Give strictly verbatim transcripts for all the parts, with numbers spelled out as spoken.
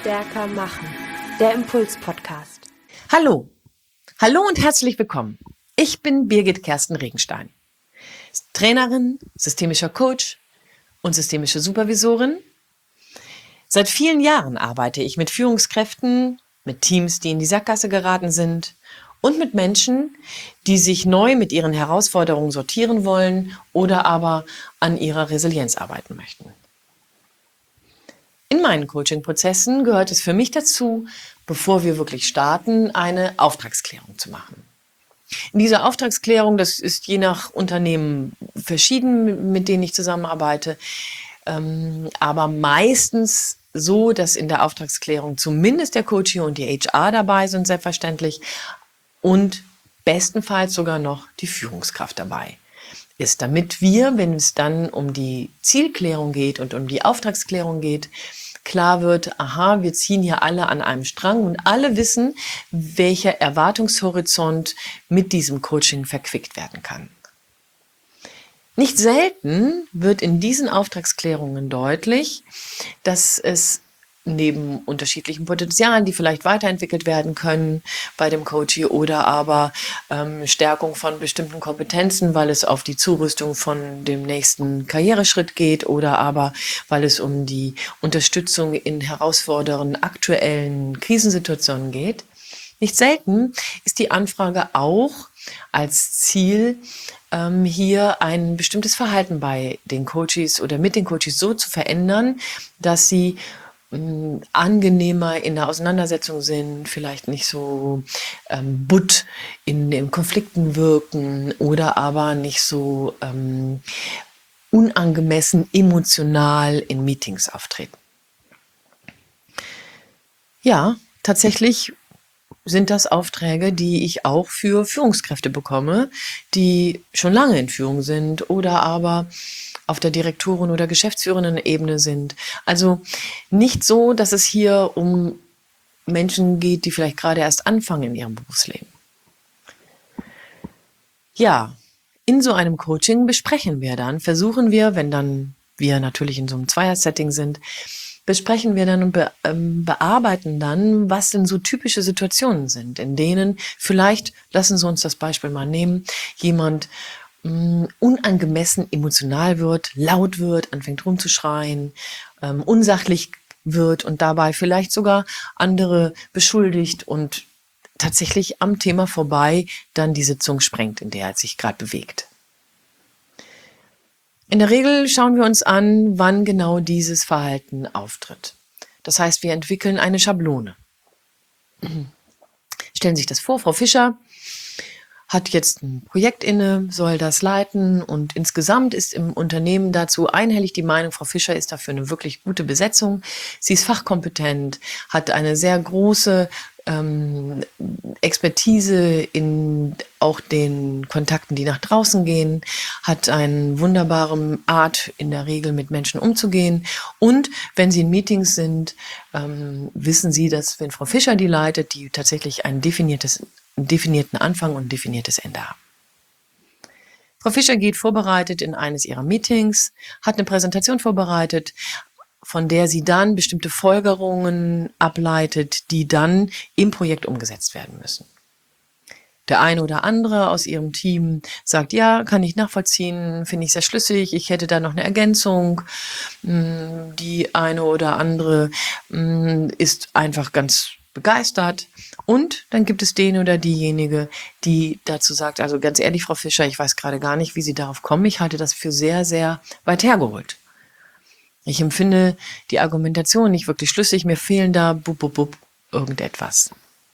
Stärker machen. Der Impuls-Podcast. Hallo. Hallo und herzlich willkommen. Ich bin Birgit Kersten Regenstein. Trainerin, systemischer Coach und systemische Supervisorin. Seit vielen Jahren arbeite ich mit Führungskräften, mit Teams, die in die Sackgasse geraten sind und mit Menschen, die sich neu mit ihren Herausforderungen sortieren wollen oder aber an ihrer Resilienz arbeiten möchten. In meinen Coaching-Prozessen gehört es für mich dazu, bevor wir wirklich starten, eine Auftragsklärung zu machen. In dieser Auftragsklärung, das ist je nach Unternehmen verschieden, mit denen ich zusammenarbeite, ähm, aber meistens so, dass in der Auftragsklärung zumindest der Coachee und die H R dabei sind, selbstverständlich, und bestenfalls sogar noch die Führungskraft dabei ist, damit wir, wenn es dann um die Zielklärung geht und um die Auftragsklärung geht, klar wird, aha, wir ziehen hier alle an einem Strang und alle wissen, welcher Erwartungshorizont mit diesem Coaching verquickt werden kann. Nicht selten wird in diesen Auftragsklärungen deutlich, dass es neben unterschiedlichen Potenzialen, die vielleicht weiterentwickelt werden können bei dem Coachee oder aber ähm, Stärkung von bestimmten Kompetenzen, weil es auf die Zurüstung von dem nächsten Karriereschritt geht oder aber weil es um die Unterstützung in herausfordernden aktuellen Krisensituationen geht. Nicht selten ist die Anfrage auch als Ziel, ähm, hier ein bestimmtes Verhalten bei den Coaches oder mit den Coaches so zu verändern, dass sie angenehmer in der Auseinandersetzung sind, vielleicht nicht so ähm, butt in den Konflikten wirken oder aber nicht so ähm, unangemessen emotional in Meetings auftreten. Ja, tatsächlich sind das Aufträge, die ich auch für Führungskräfte bekomme, die schon lange in Führung sind oder aber auf der Direktoren- oder geschäftsführenden Ebene sind. Also nicht so, dass es hier um Menschen geht, die vielleicht gerade erst anfangen in ihrem Berufsleben. Ja, in so einem Coaching besprechen wir dann, versuchen wir, wenn dann wir natürlich in so einem Zweier-Setting sind, besprechen wir dann und be, ähm, bearbeiten dann, was denn so typische Situationen sind, in denen vielleicht, lassen Sie uns das Beispiel mal nehmen, jemand mh, unangemessen emotional wird, laut wird, anfängt rumzuschreien, ähm, unsachlich wird und dabei vielleicht sogar andere beschuldigt und tatsächlich am Thema vorbei dann die Sitzung sprengt, in der er sich gerade bewegt. In der Regel schauen wir uns an, wann genau dieses Verhalten auftritt. Das heißt, wir entwickeln eine Schablone. Stellen Sie sich das vor, Frau Fischer hat jetzt ein Projekt inne, soll das leiten und insgesamt ist im Unternehmen dazu einhellig die Meinung, Frau Fischer ist dafür eine wirklich gute Besetzung. Sie ist fachkompetent, hat eine sehr große ähm, Expertise in auch den Kontakten, die nach draußen gehen, hat eine wunderbare Art in der Regel mit Menschen umzugehen und wenn Sie in Meetings sind, ähm, wissen Sie, dass wenn Frau Fischer die leitet, die tatsächlich ein definiertes einen definierten Anfang und ein definiertes Ende haben. Frau Fischer geht vorbereitet in eines ihrer Meetings, hat eine Präsentation vorbereitet, von der sie dann bestimmte Folgerungen ableitet, die dann im Projekt umgesetzt werden müssen. Der eine oder andere aus ihrem Team sagt, ja, kann ich nachvollziehen, finde ich sehr schlüssig, ich hätte da noch eine Ergänzung. Die eine oder andere ist einfach ganz begeistert. Und dann gibt es den oder diejenige, die dazu sagt, also ganz ehrlich, Frau Fischer, ich weiß gerade gar nicht, wie Sie darauf kommen. Ich halte das für sehr, sehr weit hergeholt. Ich empfinde die Argumentation nicht wirklich schlüssig. Mir fehlen da bub, bub, bub, irgendetwas.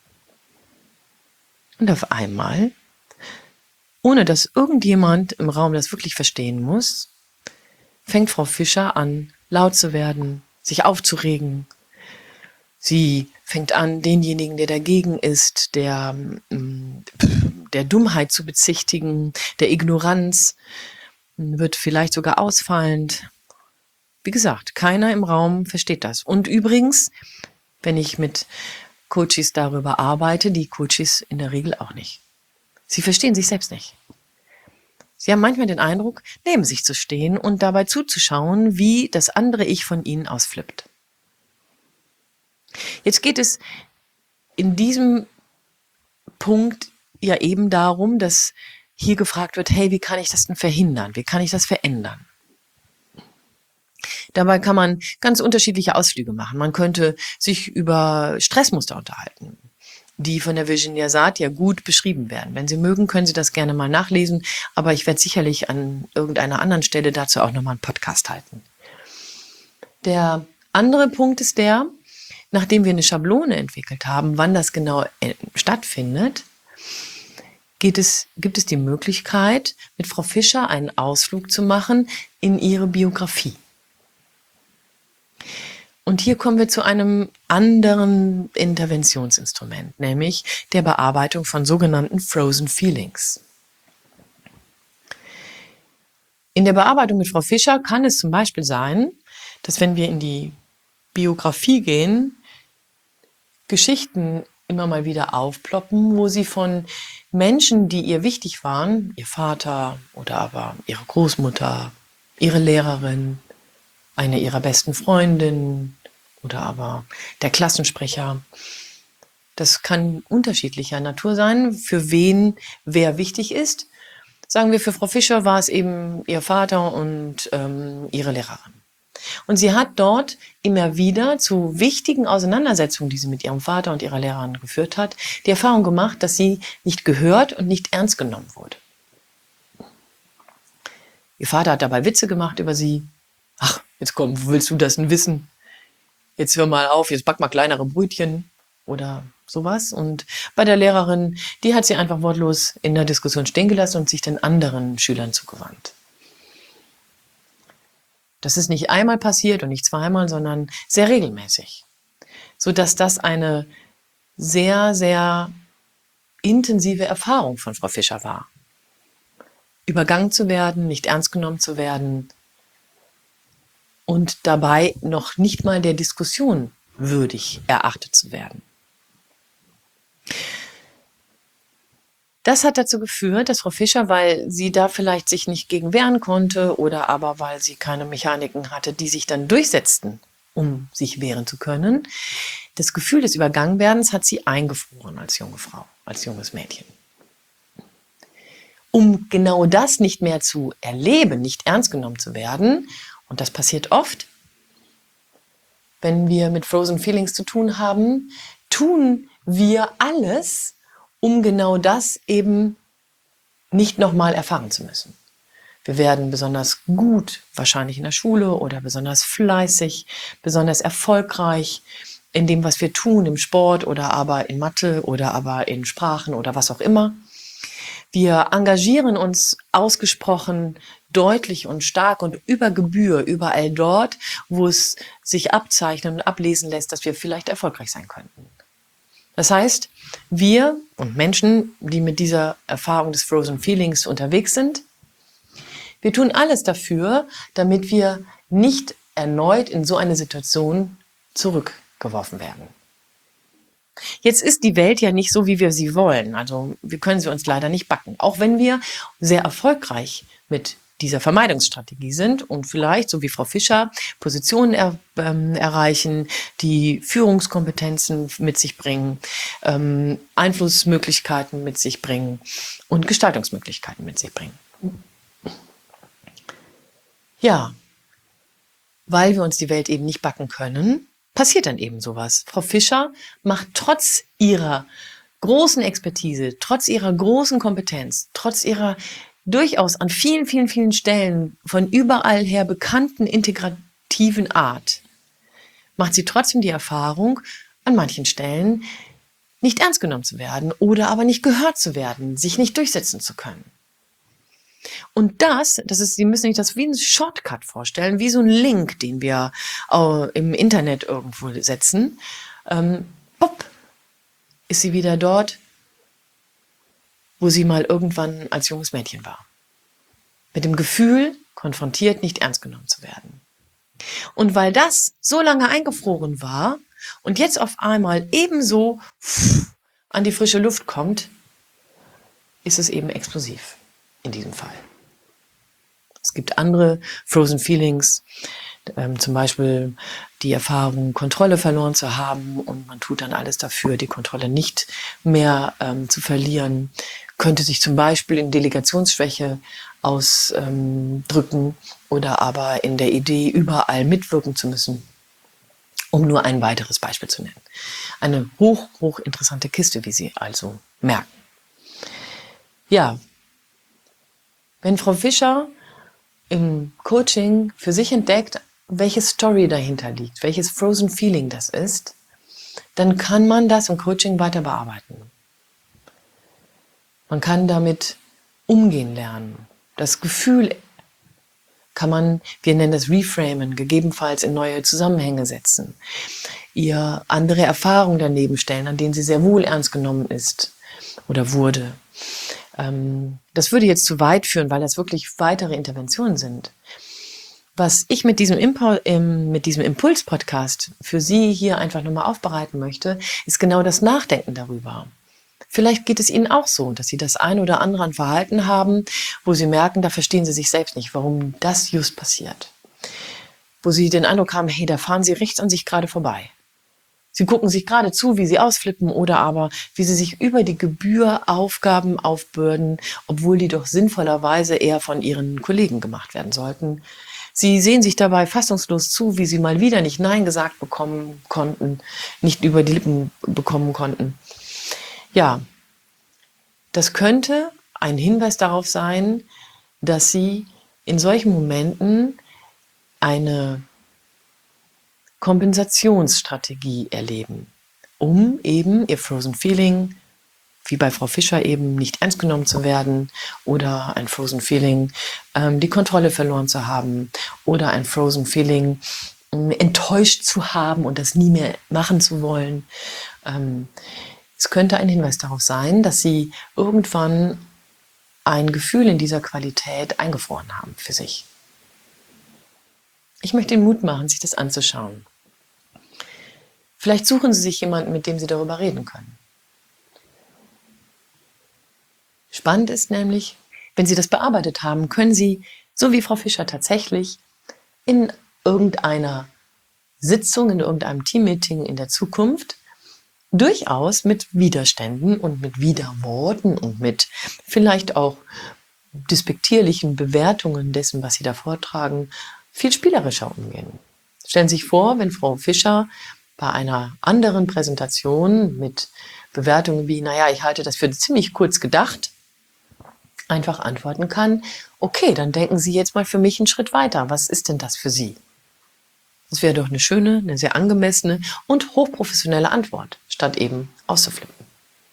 Und auf einmal, ohne dass irgendjemand im Raum das wirklich verstehen muss, fängt Frau Fischer an, laut zu werden, sich aufzuregen. Sie fängt an, denjenigen, der dagegen ist, der, der Dummheit zu bezichtigen, der Ignoranz, wird vielleicht sogar ausfallend. Wie gesagt, keiner im Raum versteht das. Und übrigens, wenn ich mit Coaches darüber arbeite, die Coaches in der Regel auch nicht. Sie verstehen sich selbst nicht. Sie haben manchmal den Eindruck, neben sich zu stehen und dabei zuzuschauen, wie das andere Ich von ihnen ausflippt. Jetzt geht es in diesem Punkt ja eben darum, dass hier gefragt wird, hey, wie kann ich das denn verhindern? Wie kann ich das verändern? Dabei kann man ganz unterschiedliche Ausflüge machen. Man könnte sich über Stressmuster unterhalten, die von der Virginia Satir ja gut beschrieben werden. Wenn Sie mögen, können Sie das gerne mal nachlesen, aber ich werde sicherlich an irgendeiner anderen Stelle dazu auch nochmal einen Podcast halten. Der andere Punkt ist der, nachdem wir eine Schablone entwickelt haben, wann das genau stattfindet, geht es, gibt es die Möglichkeit, mit Frau Fischer einen Ausflug zu machen in ihre Biografie. Und hier kommen wir zu einem anderen Interventionsinstrument, nämlich der Bearbeitung von sogenannten Frozen Feelings. In der Bearbeitung mit Frau Fischer kann es zum Beispiel sein, dass wenn wir in die Biografie gehen, Geschichten immer mal wieder aufploppen, wo sie von Menschen, die ihr wichtig waren, ihr Vater oder aber ihre Großmutter, ihre Lehrerin, eine ihrer besten Freundinnen oder aber der Klassensprecher. Das kann unterschiedlicher Natur sein, für wen wer wichtig ist. Sagen wir, für Frau Fischer war es eben ihr Vater und ähm, ihre Lehrerin. Und sie hat dort immer wieder zu wichtigen Auseinandersetzungen, die sie mit ihrem Vater und ihrer Lehrerin geführt hat, die Erfahrung gemacht, dass sie nicht gehört und nicht ernst genommen wurde. Ihr Vater hat dabei Witze gemacht über sie. Ach, jetzt komm, wo willst du das denn wissen? Jetzt hör mal auf, jetzt back mal kleinere Brötchen oder sowas. Und bei der Lehrerin, die hat sie einfach wortlos in der Diskussion stehen gelassen und sich den anderen Schülern zugewandt. Das ist nicht einmal passiert und nicht zweimal, sondern sehr regelmäßig. Sodass das eine sehr, sehr intensive Erfahrung von Frau Fischer war. Übergangen zu werden, nicht ernst genommen zu werden und dabei noch nicht mal der Diskussion würdig erachtet zu werden. Das hat dazu geführt, dass Frau Fischer, weil sie da vielleicht sich nicht gegen wehren konnte oder aber weil sie keine Mechaniken hatte, die sich dann durchsetzten, um sich wehren zu können, das Gefühl des Übergangenwerdens hat sie eingefroren als junge Frau, als junges Mädchen. Um genau das nicht mehr zu erleben, nicht ernst genommen zu werden, und das passiert oft, wenn wir mit Frozen Feelings zu tun haben, tun wir alles, um genau das eben nicht nochmal erfahren zu müssen. Wir werden besonders gut, wahrscheinlich in der Schule oder besonders fleißig, besonders erfolgreich in dem, was wir tun, im Sport oder aber in Mathe oder aber in Sprachen oder was auch immer. Wir engagieren uns ausgesprochen deutlich und stark und über Gebühr überall dort, wo es sich abzeichnen und ablesen lässt, dass wir vielleicht erfolgreich sein könnten. Das heißt, wir und Menschen, die mit dieser Erfahrung des Frozen Feelings unterwegs sind, wir tun alles dafür, damit wir nicht erneut in so eine Situation zurückgeworfen werden. Jetzt ist die Welt ja nicht so, wie wir sie wollen. Also wir können sie uns leider nicht backen. Auch wenn wir sehr erfolgreich mit dieser Vermeidungsstrategie sind und vielleicht, so wie Frau Fischer, Positionen er, ähm, erreichen, die Führungskompetenzen mit sich bringen, ähm, Einflussmöglichkeiten mit sich bringen und Gestaltungsmöglichkeiten mit sich bringen. Ja, weil wir uns die Welt eben nicht backen können, passiert dann eben sowas. Frau Fischer macht trotz ihrer großen Expertise, trotz ihrer großen Kompetenz, trotz ihrer durchaus an vielen, vielen, vielen Stellen von überall her bekannten integrativen Art, macht sie trotzdem die Erfahrung, an manchen Stellen nicht ernst genommen zu werden oder aber nicht gehört zu werden, sich nicht durchsetzen zu können. Und das, das ist, Sie müssen sich das wie ein Shortcut vorstellen, wie so ein Link, den wir äh, im Internet irgendwo setzen. Ähm, pop, ist sie wieder dort, wo sie mal irgendwann als junges Mädchen war. Mit dem Gefühl, konfrontiert, nicht ernst genommen zu werden. Und weil das so lange eingefroren war und jetzt auf einmal ebenso an die frische Luft kommt, ist es eben explosiv in diesem Fall. Es Es gibt andere Frozen Feelings, ähm, zum Beispiel die Erfahrung, Kontrolle verloren zu haben und man tut dann alles dafür, die Kontrolle nicht mehr ähm, zu verlieren. Könnte sich zum Beispiel in Delegationsschwäche ausdrücken oder aber in der Idee, überall mitwirken zu müssen, um nur ein weiteres Beispiel zu nennen. Eine hoch, hoch interessante Kiste, wie Sie also merken. Ja, wenn Frau Fischer im Coaching für sich entdeckt, welche Story dahinter liegt, welches Frozen Feeling das ist, dann kann man das im Coaching weiter bearbeiten. Man kann damit umgehen lernen. Das Gefühl kann man, wir nennen das Reframen, gegebenenfalls in neue Zusammenhänge setzen. Ihr andere Erfahrungen daneben stellen, an denen sie sehr wohl ernst genommen ist oder wurde. Das würde jetzt zu weit führen, weil das wirklich weitere Interventionen sind. Was ich mit diesem, Impul- mit diesem Impuls-Podcast für Sie hier einfach nochmal aufbereiten möchte, ist genau das Nachdenken darüber. Vielleicht geht es Ihnen auch so, dass Sie das ein oder andere an Verhalten haben, wo Sie merken, da verstehen Sie sich selbst nicht, warum das just passiert. Wo Sie den Eindruck haben, hey, da fahren Sie rechts an sich gerade vorbei. Sie gucken sich gerade zu, wie Sie ausflippen oder aber wie Sie sich über die Gebühr Aufgaben aufbürden, obwohl die doch sinnvollerweise eher von Ihren Kollegen gemacht werden sollten. Sie sehen sich dabei fassungslos zu, wie Sie mal wieder nicht Nein gesagt bekommen konnten, nicht über die Lippen bekommen konnten. Ja, das könnte ein Hinweis darauf sein, dass Sie in solchen Momenten eine Kompensationsstrategie erleben, um eben Ihr Frozen Feeling, wie bei Frau Fischer eben, nicht ernst genommen zu werden oder ein Frozen Feeling, ähm, die Kontrolle verloren zu haben oder ein Frozen Feeling, ähm, enttäuscht zu haben und das nie mehr machen zu wollen. Ähm, es könnte ein Hinweis darauf sein, dass Sie irgendwann ein Gefühl in dieser Qualität eingefroren haben für sich. Ich möchte Ihnen Mut machen, sich das anzuschauen. Vielleicht suchen Sie sich jemanden, mit dem Sie darüber reden können. Spannend ist nämlich, wenn Sie das bearbeitet haben, können Sie, so wie Frau Fischer tatsächlich, in irgendeiner Sitzung, in irgendeinem Teammeeting in der Zukunft durchaus mit Widerständen und mit Widerworten und mit vielleicht auch despektierlichen Bewertungen dessen, was Sie da vortragen, viel spielerischer umgehen. Stellen Sie sich vor, wenn Frau Fischer bei einer anderen Präsentation mit Bewertungen wie, naja, ich halte das für ziemlich kurz gedacht, einfach antworten kann, okay, dann denken Sie jetzt mal für mich einen Schritt weiter. Was ist denn das für Sie? Das wäre doch eine schöne, eine sehr angemessene und hochprofessionelle Antwort, statt eben auszuflippen.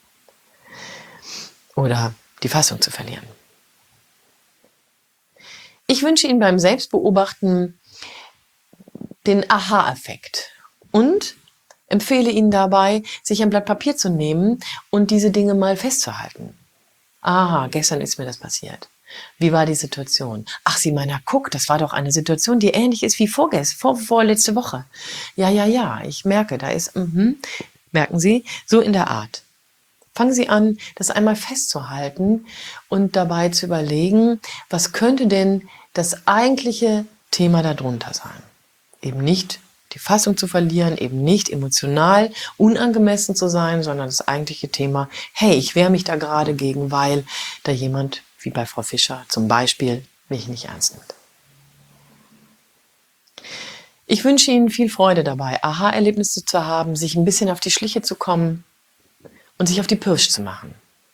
Oder die Fassung zu verlieren. Ich wünsche Ihnen beim Selbstbeobachten den Aha-Effekt und empfehle Ihnen dabei, sich ein Blatt Papier zu nehmen und diese Dinge mal festzuhalten. Aha, gestern ist mir das passiert. Wie war die Situation? Ach, Sie meiner, guck, das war doch eine Situation, die ähnlich ist wie vorgest, vor, vorletzte Woche. Ja, ja, ja, ich merke, da ist, mhm, merken Sie, so in der Art. Fangen Sie an, das einmal festzuhalten und dabei zu überlegen, was könnte denn das eigentliche Thema darunter sein? Eben nicht die Fassung zu verlieren, eben nicht emotional unangemessen zu sein, sondern das eigentliche Thema, hey, ich wehre mich da gerade gegen, weil da jemand, wie bei Frau Fischer zum Beispiel, mich nicht ernst nimmt. Ich wünsche Ihnen viel Freude dabei, Aha-Erlebnisse zu haben, sich ein bisschen auf die Schliche zu kommen und sich auf die Pirsch zu machen.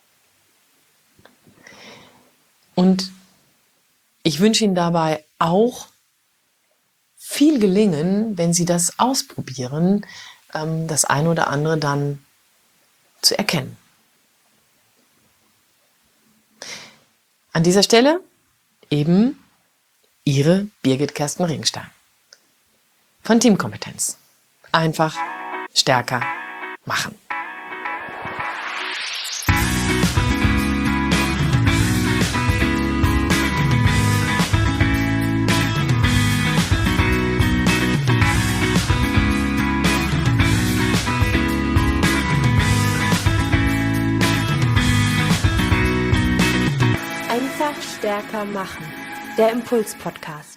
Und ich wünsche Ihnen dabei auch viel Gelingen, wenn Sie das ausprobieren, das eine oder andere dann zu erkennen. An dieser Stelle eben Ihre Birgit Kersten Regenstein von Teamkompetenz. Einfach stärker machen. Einfach stärker machen. Der Impuls Podcast.